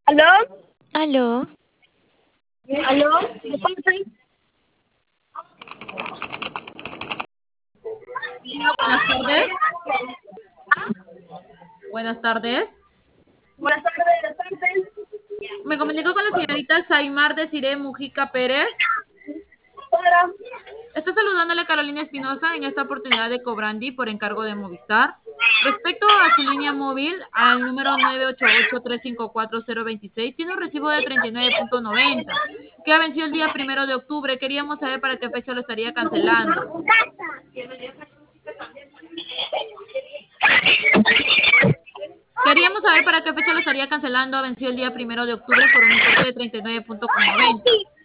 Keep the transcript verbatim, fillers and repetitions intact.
¿Aló? Aló, ¿Aló? ¿De parte? Buenas tardes. Buenas tardes. Buenas tardes, de parte. Me comunico con la señorita Saimar Desiree Mujica Pérez. Hola. Está saludándole Carolina Espinosa en esta oportunidad de Cobrandi por encargo de Movistar. Respecto a su línea móvil, al número nueve ocho ocho, tres cinco cuatro, cero dos seis, tiene un recibo de treinta y nueve punto noventa que ha vencido el día primero de octubre. Queríamos saber para qué fecha lo estaría cancelando. Queríamos saber para qué fecha lo estaría cancelando. Ha vencido el día primero de octubre por un importe de treinta y nueve punto noventa.